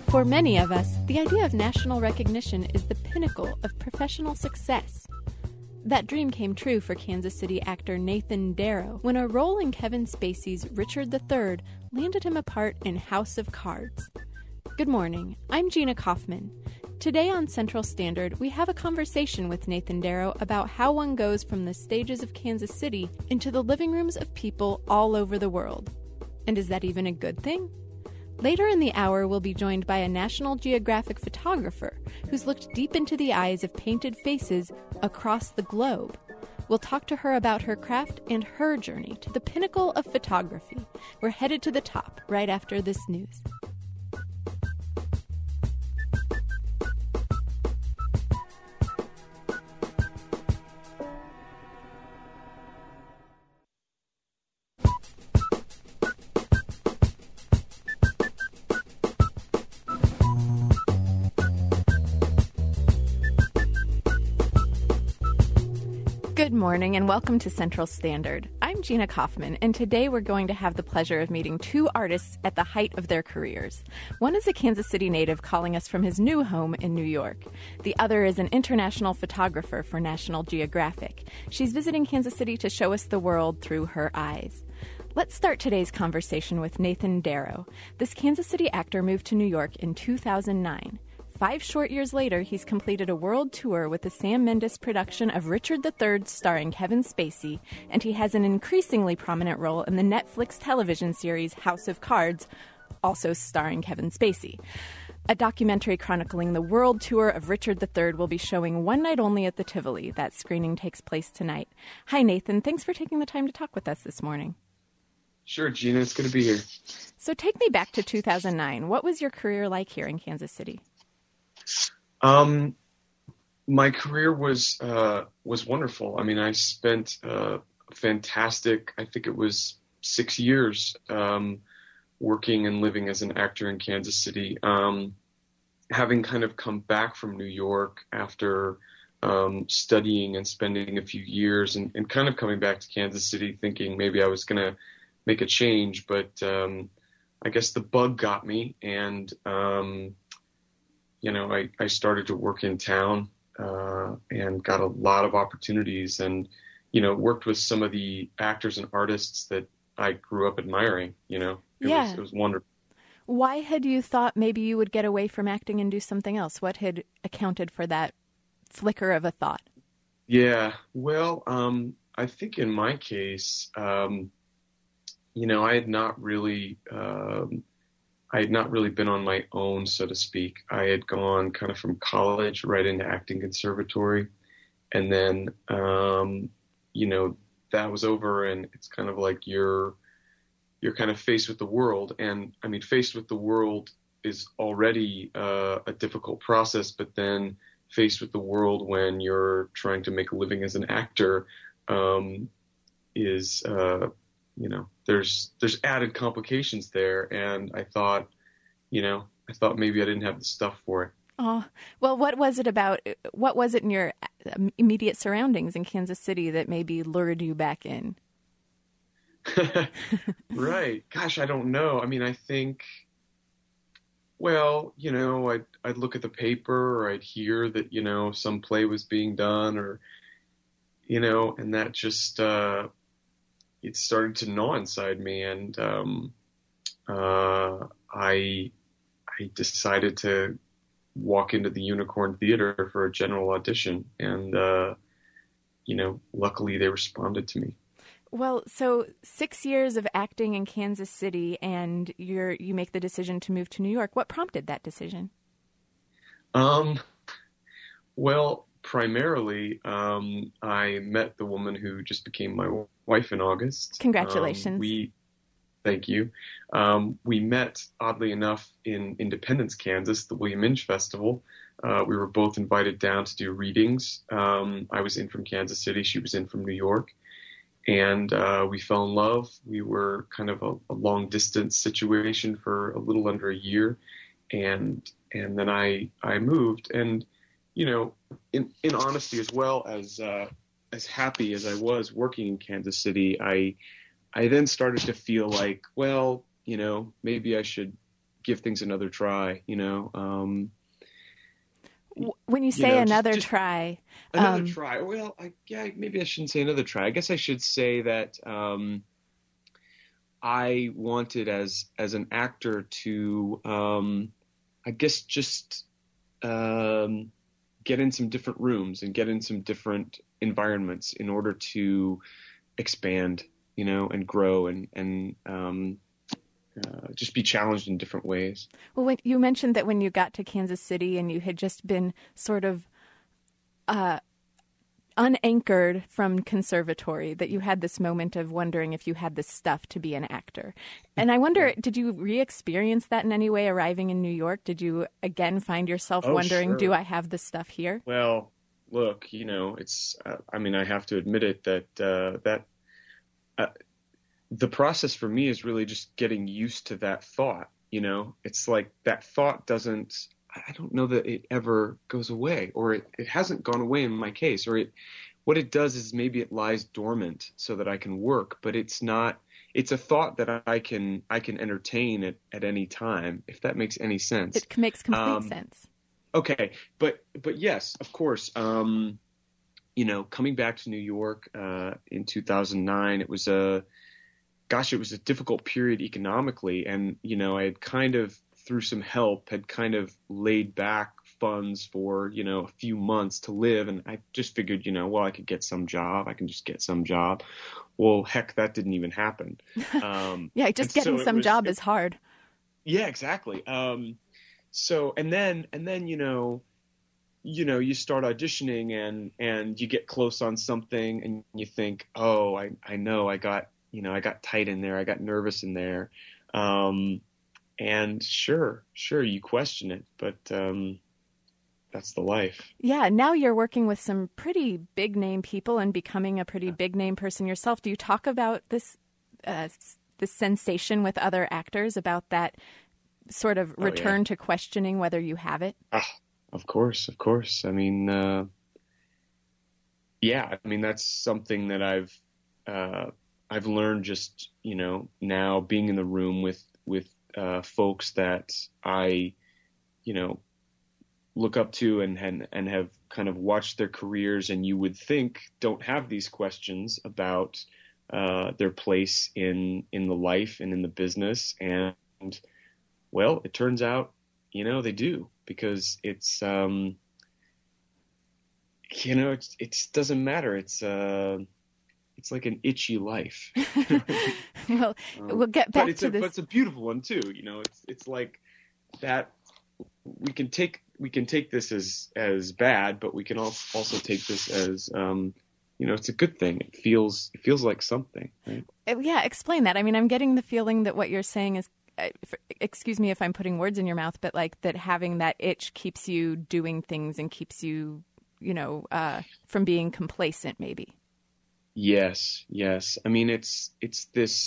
For many of us, the idea of national recognition is the pinnacle of professional success. That dream came true for Kansas City actor Nathan Darrow when a role in Kevin Spacey's Richard III landed him a part in House of Cards. Good morning, I'm Gina Kaufman. Today on Central Standard, we have a conversation with Nathan Darrow about how one goes from the stages of Kansas City into the living rooms of people all over the world. And is that even a good thing? Later in the hour, we'll be joined by a National Geographic photographer who's looked deep into the eyes of painted faces across the globe. We'll talk to her about her craft and her journey to the pinnacle of photography. We're headed to the top right after this news. Good morning and welcome to Central Standard. I'm Gina Kaufman, and today we're going to have the pleasure of meeting two artists at the height of their careers. One is a Kansas City native calling us from his new home in New York. The other is an international photographer for National Geographic. She's visiting Kansas City to show us the world through her eyes. Let's start today's conversation with Nathan Darrow. This Kansas City actor moved to New York in 2009. 5 short years later, he's completed a world tour with the Sam Mendes production of Richard III starring Kevin Spacey, and he has an increasingly prominent role in the Netflix television series House of Cards, also starring Kevin Spacey. A documentary chronicling the world tour of Richard III will be showing one night only at the Tivoli. That screening takes place tonight. Hi, Nathan. Thanks for taking the time to talk with us this morning. Sure, Gina. It's good to be here. So take me back to 2009. What was your career like here in Kansas City? My career was wonderful. I mean, I spent fantastic, I think it was 6 years, working and living as an actor in Kansas City. Having kind of come back from New York after studying and spending a few years and kind of coming back to Kansas City thinking maybe I was going to make a change, but I guess the bug got me, and I started to work in town and got a lot of opportunities and, worked with some of the actors and artists that I grew up admiring, It was wonderful. Why had you thought maybe you would get away from acting and do something else? What had accounted for that flicker of a thought? Yeah, well, I think in my case, I had not really been on my own, so to speak. I had gone kind of from college right into acting conservatory. And then, that was over, and it's kind of like you're kind of faced with the world. And I mean, faced with the world is already a difficult process, but then faced with the world when you're trying to make a living as an actor is there's added complications there, and I thought maybe I didn't have the stuff for it. Oh, well, what was it in your immediate surroundings in Kansas City that maybe lured you back in? Right. Gosh, I don't know. I mean, I think, well, I'd look at the paper, or I'd hear that, some play was being done, or, and that just, it started to gnaw inside me, and I decided to walk into the Unicorn Theater for a general audition, and luckily they responded to me. Well, so 6 years of acting in Kansas City, and you make the decision to move to New York. What prompted that decision? Well, primarily, I met the woman who just became my wife in August. Congratulations. Thank you. We met, oddly enough, in Independence, Kansas, the William Inge Festival. We were both invited down to do readings. I was in from Kansas City. She was in from New York. And we fell in love. We were kind of a long-distance situation for a little under a year. And then I moved. And, in honesty, as well as happy as I was working in Kansas City, I then started to feel like, well, maybe I should give things another try, When you say another try, another try. Well, maybe I shouldn't say another try. I guess I should say that I wanted as an actor to, I guess, just get in some different rooms and get in some different environments in order to expand, and grow and just be challenged in different ways. Well, when you mentioned that when you got to Kansas City and you had just been sort of unanchored from conservatory, that you had this moment of wondering if you had the stuff to be an actor. And I wonder, did you re-experience that in any way arriving in New York? Did you again find yourself wondering, sure. Do I have the stuff here? Well, look, it's, I have to admit it that the process for me is really just getting used to that thought. It's like that thought I don't know that it ever goes away, or it hasn't gone away in my case, or what it does is maybe it lies dormant so that I can work, but it's a thought that I can entertain at any time, if that makes any sense. It makes complete sense. Okay. But yes, of course, coming back to New York, in 2009, it was a difficult period economically. And, I had kind of, through some help, had kind of laid back funds for, a few months to live. And I just figured, I could get some job. I can just get some job. Well, heck, that didn't even happen. Yeah, just getting some job is hard. Yeah, exactly. So, and then, you start auditioning and you get close on something and you think, oh, I know I got tight in there. I got nervous in there. And sure, you question it, but that's the life. Yeah, now you're working with some pretty big name people and becoming a pretty big name person yourself. Do you talk about this sensation with other actors, about that sort of return to questioning whether you have it? Of course. That's something that I've learned just, now being in the room with folks that I, look up to and have kind of watched their careers, and you would think don't have these questions about their place in the life and in the business. And well, it turns out, they do, because it's, it doesn't matter. It's like an itchy life. Well, we'll get back to this. But it's a beautiful one too. It's like that. We can take this as bad, but we can also take this as, it's a good thing. It feels like something. Right? Yeah. Explain that. I'm getting the feeling that what you're saying is, excuse me if I'm putting words in your mouth, but like that having that itch keeps you doing things and keeps you, from being complacent maybe. Yes. It's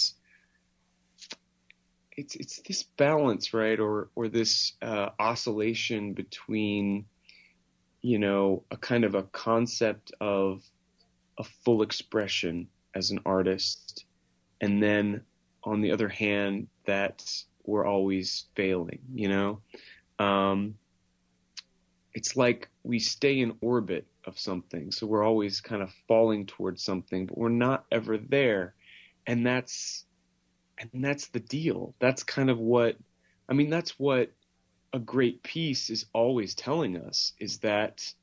this balance, right? Or this oscillation between, a kind of a concept of a full expression as an artist, and then on the other hand, that we're always failing, it's like we stay in orbit of something. So we're always kind of falling towards something, but we're not ever there. And that's the deal. That's kind of that's what a great piece is always telling us, is that,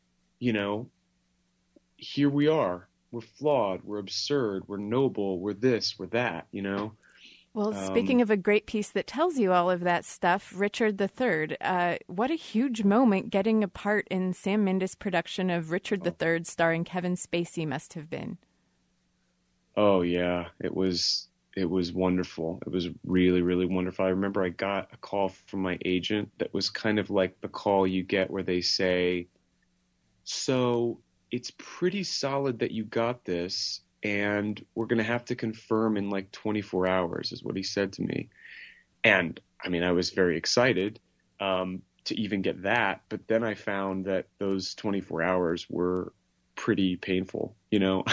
here we are, we're flawed, we're absurd, we're noble, we're this, we're that, Well, speaking of a great piece that tells you all of that stuff, Richard III, what a huge moment getting a part in Sam Mendes' production of Richard III starring Kevin Spacey must have been. Oh, yeah. It was wonderful. It was really, really wonderful. I remember I got a call from my agent that was kind of like the call you get where they say, so it's pretty solid that you got this, and we're going to have to confirm in like 24 hours, is what he said to me. And I was very excited to even get that. But then I found that those 24 hours were pretty painful,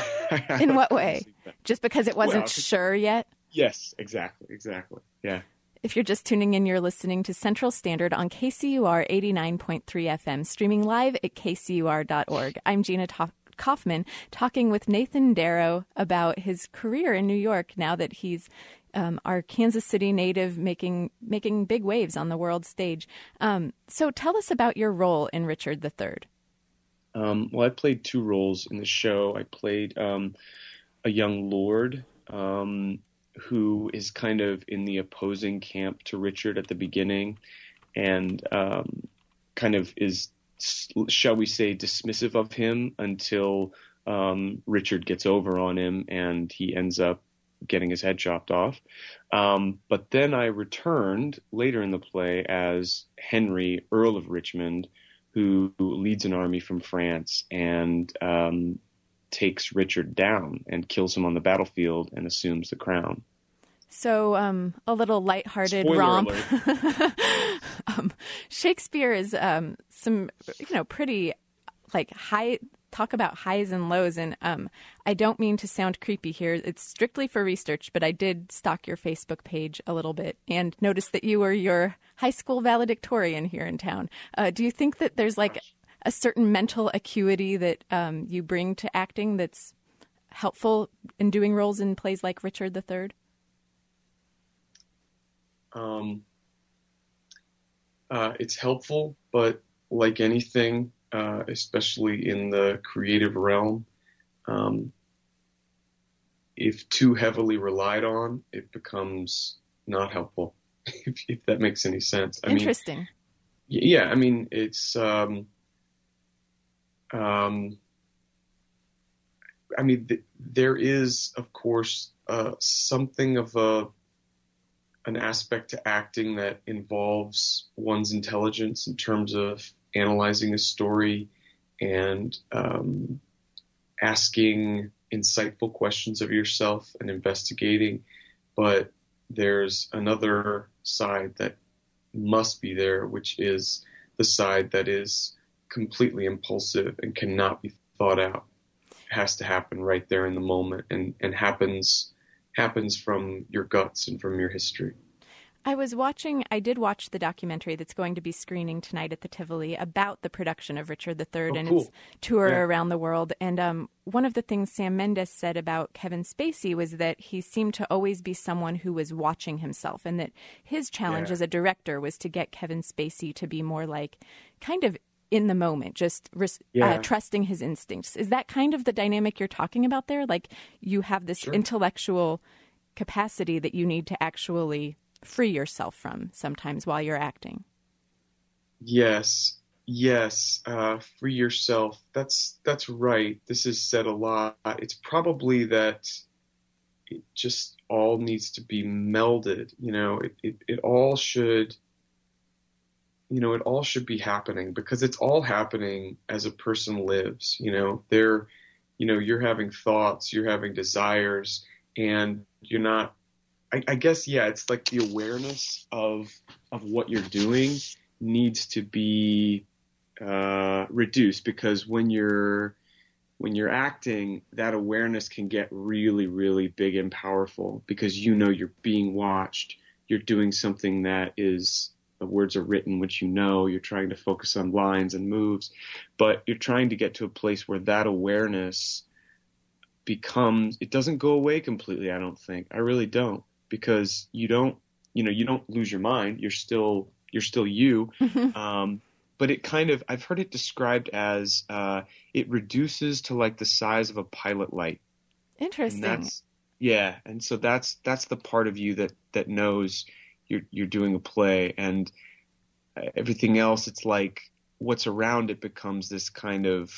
In what way? Just because it wasn't sure yet? Yes, exactly. Yeah. If you're just tuning in, you're listening to Central Standard on KCUR 89.3 FM, streaming live at kcur.org. I'm Gina Kaufman, talking with Nathan Darrow about his career in New York now that he's our Kansas City native making big waves on the world stage. So tell us about your role in Richard III. Well, I played two roles in the show. I played a young lord who is kind of in the opposing camp to Richard at the beginning and kind of is, shall we say, dismissive of him until Richard gets over on him and he ends up getting his head chopped off. But then I returned later in the play as Henry, Earl of Richmond, who leads an army from France and takes Richard down and kills him on the battlefield and assumes the crown. So a little lighthearted Spoiler romp. Shakespeare is some, pretty like high, talk about highs and lows. And I don't mean to sound creepy here. It's strictly for research, but I did stalk your Facebook page a little bit and noticed that you were your high school valedictorian here in town. Do you think that there's like a certain mental acuity that you bring to acting that's helpful in doing roles in plays like Richard III? It's helpful, but like anything, especially in the creative realm, if too heavily relied on, it becomes not helpful, if that makes any sense. Interesting. Yeah, I mean, it's, there is, of course, something of an aspect to acting that involves one's intelligence in terms of analyzing a story and asking insightful questions of yourself and investigating. But there's another side that must be there, which is the side that is completely impulsive and cannot be thought out. It has to happen right there in the moment and happens from your guts and from your history. I did watch the documentary that's going to be screening tonight at the Tivoli about the production of Richard III its tour around the world. And one of the things Sam Mendes said about Kevin Spacey was that he seemed to always be someone who was watching himself, and that his challenge as a director was to get Kevin Spacey to be more like kind of in the moment, just trusting his instincts. Is that kind of the dynamic you're talking about there? Like you have this intellectual capacity that you need to actually free yourself from sometimes while you're acting. Yes. Free yourself. That's right. This is said a lot. It's probably that it just all needs to be melded. It all should, it all should be happening because it's all happening as a person lives. You're having thoughts, you're having desires, and you're not, I guess, it's like the awareness of what you're doing needs to be reduced, because when you're acting, that awareness can get really, really big and powerful because you're being watched. You're doing something that is, the words are written, which you're trying to focus on lines and moves, but you're trying to get to a place where that awareness becomes, it doesn't go away completely, I don't think. I really don't. Because you don't lose your mind. You're still you. But it kind of, I've heard it described as it reduces to like the size of a pilot light. Interesting. And so that's the part of you that knows you're doing a play, and everything else, it's like what's around it becomes this kind of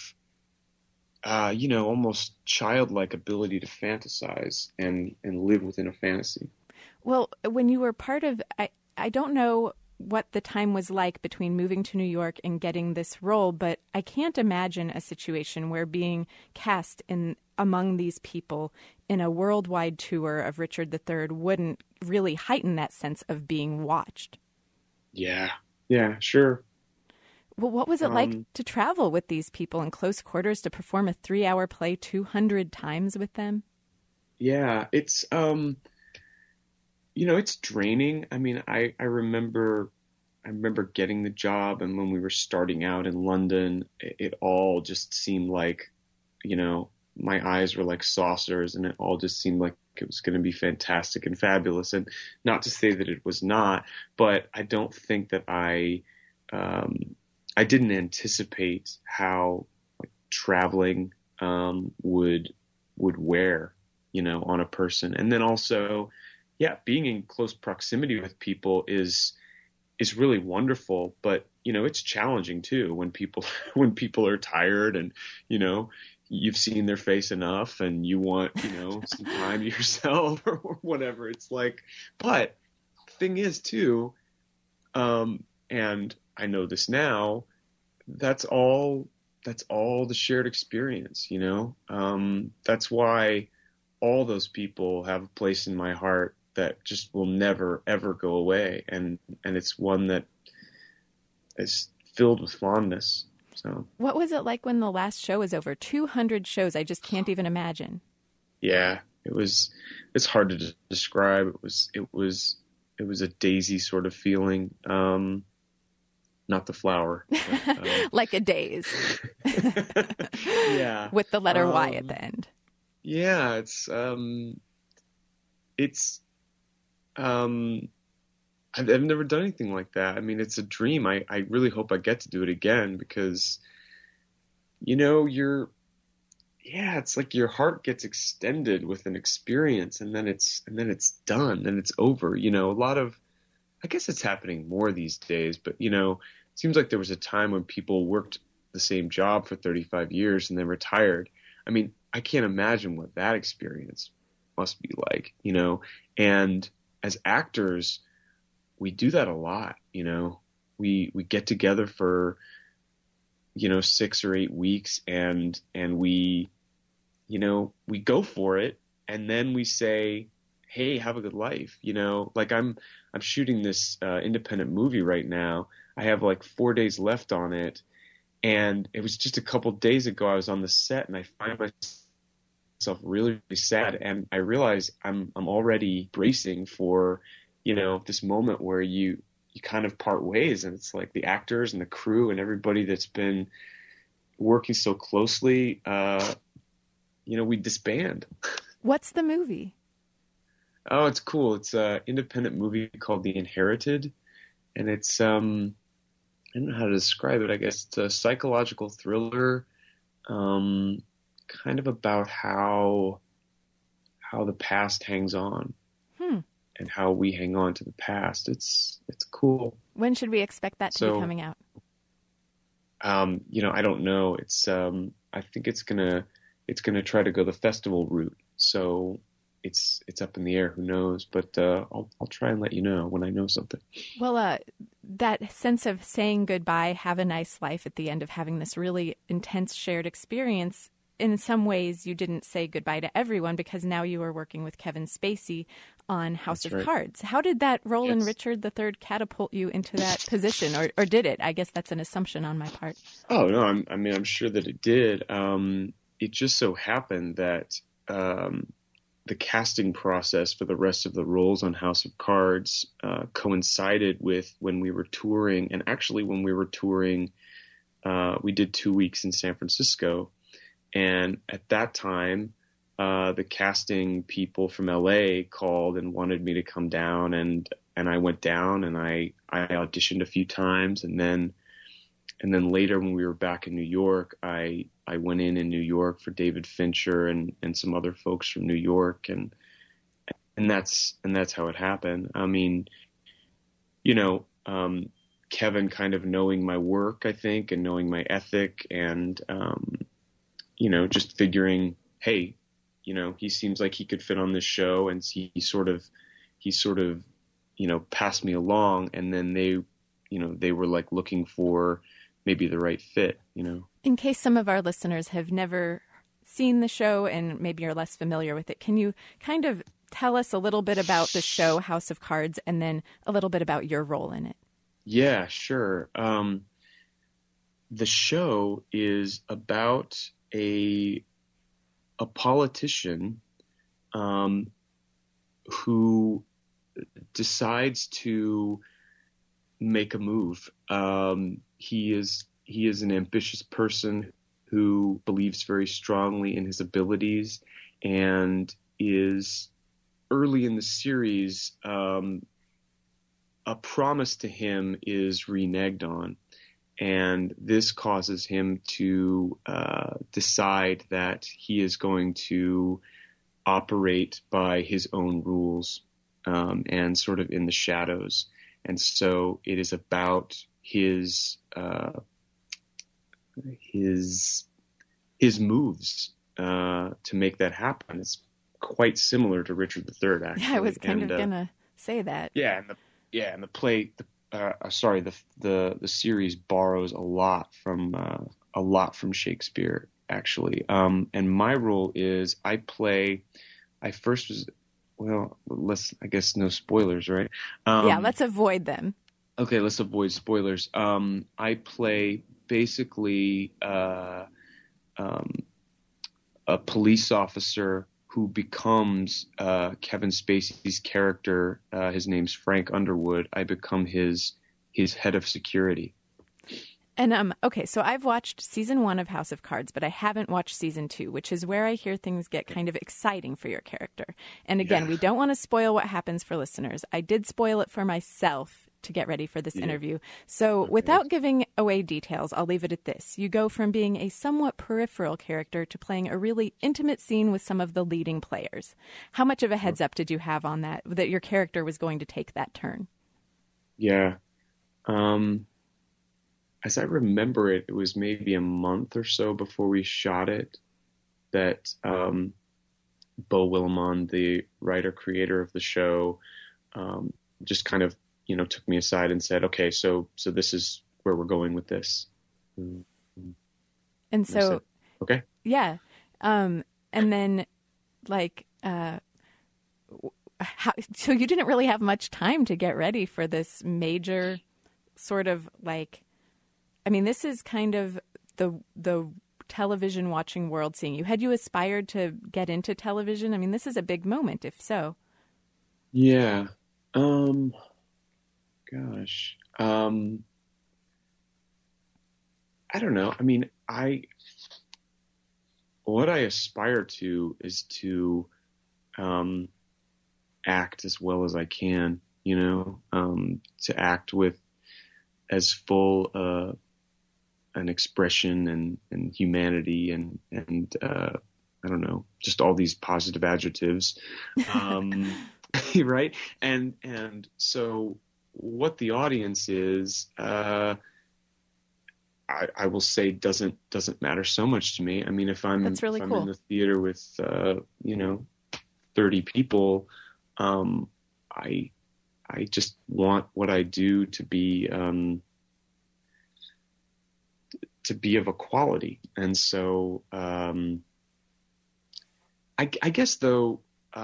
almost childlike ability to fantasize and live within a fantasy. Well, when you were part of, I don't know what the time was like between moving to New York and getting this role, but I can't imagine a situation where being cast in among these people in a worldwide tour of Richard III wouldn't really heighten that sense of being watched. Yeah, sure. Well, what was it like to travel with these people in close quarters, to perform a 3-hour play 200 times with them? Yeah, it's It's draining. I mean, I remember getting the job, and when we were starting out in London, it all just seemed like, my eyes were like saucers, and it all just seemed like it was going to be fantastic and fabulous. And not to say that it was not, but I don't think that I didn't anticipate how like traveling would wear, on a person. And then also, yeah, being in close proximity with people is really wonderful, but it's challenging too when people when people are tired and you've seen their face enough and you want some time to yourself or whatever. It's like, but the thing is too, and I know this now, that's all the shared experience, that's why all those people have a place in my heart that just will never ever go away, and it's one that is filled with fondness. So What was it like when the last show was over? 200 shows. I just can't even imagine. yeah, it's hard to describe. It was a daisy sort of feeling, not the flower, but, Like a daze. yeah, With the letter Y at the end. yeah, it's I've never done anything like that. I mean, it's a dream. I really hope I get to do it again because, it's like your heart gets extended with an experience, and then it's done and it's over. I guess it's happening more these days, but it seems like there was a time when people worked the same job for 35 years and then retired. I mean, I can't imagine what that experience must be like, and as actors, we do that a lot. We get together for 6 or 8 weeks, and we we go for it, and then we say, hey, have a good life. Like I'm shooting this independent movie right now. I have like 4 days left on it, and it was just a couple days ago I was on the set, and I find myself really, really sad, and I realize I'm already bracing for this moment where you kind of part ways, and it's like the actors and the crew and everybody that's been working so closely, we disband. What's the movie? Oh, it's cool. It's an independent movie called The Inherited, and it's I don't know how to describe it. I guess it's a psychological thriller, kind of about how the past hangs on. And how we hang on to the past. It's cool. When should we expect that to be coming out? I don't know. It's I think it's gonna try to go the festival route. So it's up in the air. Who knows? But I'll try and let you know when I know something. Well, that sense of saying goodbye, have a nice life at the end of having this really intense shared experience. In some ways, you didn't say goodbye to everyone because now you are working with Kevin Spacey on House of Cards. How did that role in Richard III catapult you into that position, or did it? I guess that's an assumption on my part. Oh no, I'm sure that it did. It just so happened that the casting process for the rest of the roles on House of Cards coincided with when we were touring, and actually when we were touring, we did 2 weeks in San Francisco. And at that time, the casting people from LA called and wanted me to come down, and I went down, and I auditioned a few times, and then later when we were back in New York, I went in New York for David Fincher and some other folks from New York, and that's how it happened. I mean, Kevin kind of knowing my work, I think, and knowing my ethic, and just figuring, hey, he seems like he could fit on this show, and he sort of passed me along, and then they were like looking for maybe the right fit. In case some of our listeners have never seen the show and maybe are less familiar with it, can you kind of tell us a little bit about the show House of Cards, and then a little bit about your role in it? Yeah, sure. The show is about a politician who decides to make a move. He is an ambitious person who believes very strongly in his abilities, and is early in the series, a promise to him is reneged on. And this causes him to decide that he is going to operate by his own rules, and sort of in the shadows. And so it is about his moves to make that happen. It's quite similar to Richard III, actually. Yeah, I was kind of gonna say that. Yeah, and the play. The series borrows a lot from Shakespeare, actually. And my role is I guess no spoilers, right? Yeah, let's avoid them. Okay, let's avoid spoilers. I play basically a police officer who becomes Kevin Spacey's character. His name's Frank Underwood. I become his head of security. And okay, so I've watched season 1 of House of Cards, but I haven't watched season 2, which is where I hear things get kind of exciting for your character. And again, we don't want to spoil what happens for listeners. I did spoil it for myself to get ready for this interview. So without giving away details, I'll leave it at this. You go from being a somewhat peripheral character to playing a really intimate scene with some of the leading players. How much of a heads up did you have on that your character was going to take that turn? Yeah. As I remember it, it was maybe a month or so before we shot it that Beau Willimon, the writer-creator of the show, just kind of, took me aside and said, okay, so this is where we're going with this. And so, said, okay. Yeah. And then so you didn't really have much time to get ready for this major sort of this is kind of the television watching world seeing you. Had you aspired to get into television? I mean, this is a big moment, if so. Yeah. Gosh. I don't know. I mean, what I aspire to is to act as well as I can, to act with as full an expression and humanity and I don't know, just all these positive adjectives, right? And so what the audience is, I will say doesn't matter so much to me. I mean, if I'm That's really if I'm cool. in the theater with 30 people, I just want what I do to be of a quality. And so I guess though,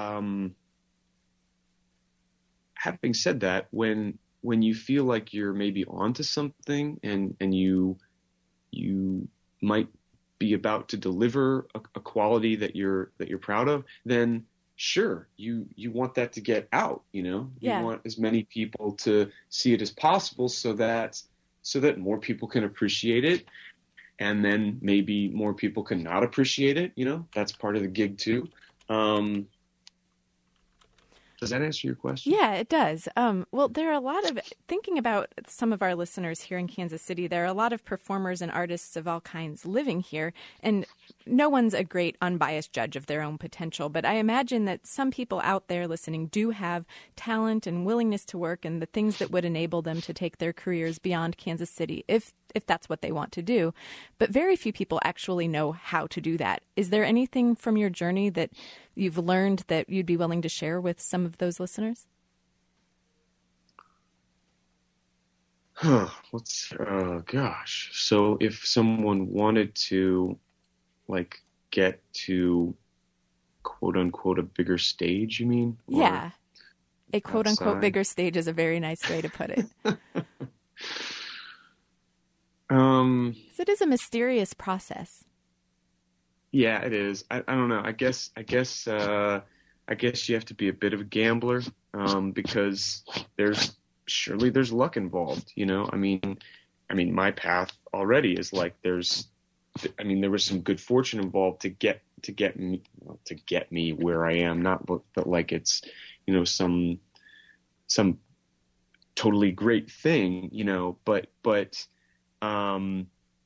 having said that, when you feel like you're maybe onto something and you might be about to deliver a quality that you're proud of, then sure, you want that to get out, you want as many people to see it as possible so that more people can appreciate it. And then maybe more people can not appreciate it. That's part of the gig too. Does that answer your question? Yeah, it does. Well, there are a lot of, thinking about some of our listeners here in Kansas City, there are a lot of performers and artists of all kinds living here, and no one's a great unbiased judge of their own potential, but I imagine that some people out there listening do have talent and willingness to work and the things that would enable them to take their careers beyond Kansas City, if that's what they want to do. But very few people actually know how to do that. Is there anything from your journey that you've learned that you'd be willing to share with some of those listeners? Gosh. So if someone wanted to get to quote unquote a bigger stage, you mean? Yeah. A quote unquote outside? bigger stage is a very nice way to put it. So it is a mysterious process. Yeah, it is. I don't know. I guess I guess you have to be a bit of a gambler, because there's luck involved, you know. I mean, my path already is like there was some good fortune involved to get me where I am, not but like it's, you know, some totally great thing, you know, but I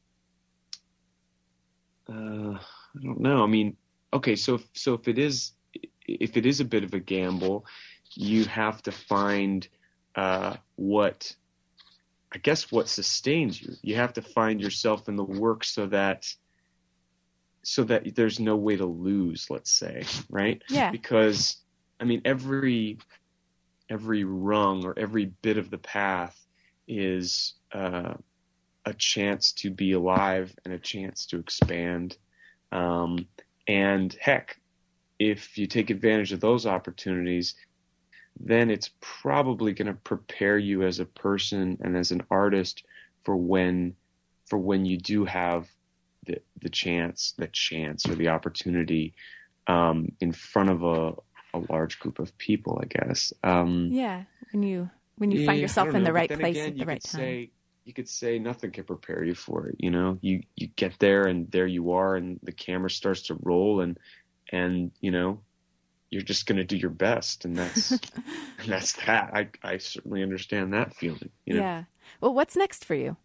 don't know. I mean, okay, so if it is a bit of a gamble, you have to find what sustains you. You have to find yourself in the work so that there's no way to lose, let's say, right? Yeah. Because I mean, every rung or every bit of the path is a chance to be alive and a chance to expand. And heck, if you take advantage of those opportunities, then it's probably going to prepare you as a person and as an artist for when you do have the chance or the opportunity in front of a large group of people, I guess. When you find yourself in the right place at the right time. You could say nothing can prepare you for it. You know, you get there and there you are, and the camera starts to roll, and you know, you're just going to do your best, and that's that. I certainly understand that feeling. You know? Yeah. Well, what's next for you?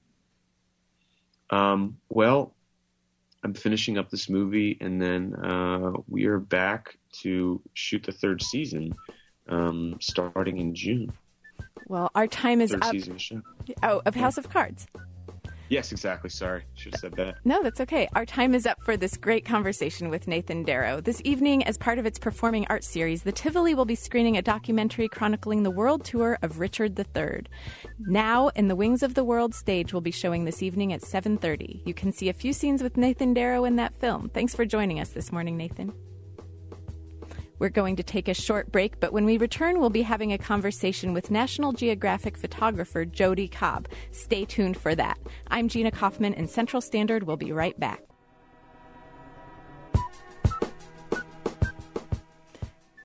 Well, I'm finishing up this movie, and then we are back to shoot the third season, starting in June. Well, our time is third up. Season of the show. Oh, of House of Cards. Yes, exactly. Sorry. Should have said that. No, that's okay. Our time is up for this great conversation with Nathan Darrow. This evening, as part of its performing arts series, the Tivoli will be screening a documentary chronicling the world tour of Richard III. Now, in the Wings of the World stage will be showing this evening at 7:30. You can see a few scenes with Nathan Darrow in that film. Thanks for joining us this morning, Nathan. We're going to take a short break, but when we return, we'll be having a conversation with National Geographic photographer Jody Cobb. Stay tuned for that. I'm Gina Kaufman, and Central Standard will be right back.